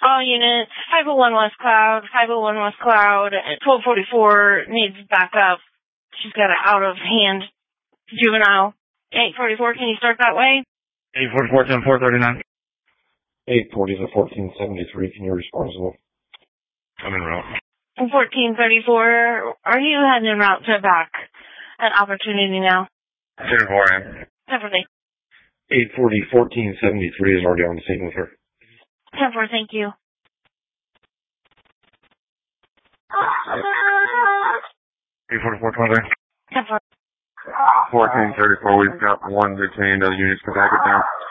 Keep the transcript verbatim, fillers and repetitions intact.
All units, five oh one West Cloud, five oh one West Cloud, twelve forty-four needs backup. She's got an out-of-hand juvenile. eight forty-four, can you start that way? eight forty-four, ten four thirty-nine. eight forty to fourteen seventy-three, can you respond as well? I'm en route. fourteen thirty-four, are you heading en route to back an opportunity now? ten four, I am. Definitely. eight forty, fourteen seventy-three is already on the scene with her. ten four, thank you. eight forty-four, twenty-three. ten four. fourteen thirty-four, we've got one detained, other units to back it down.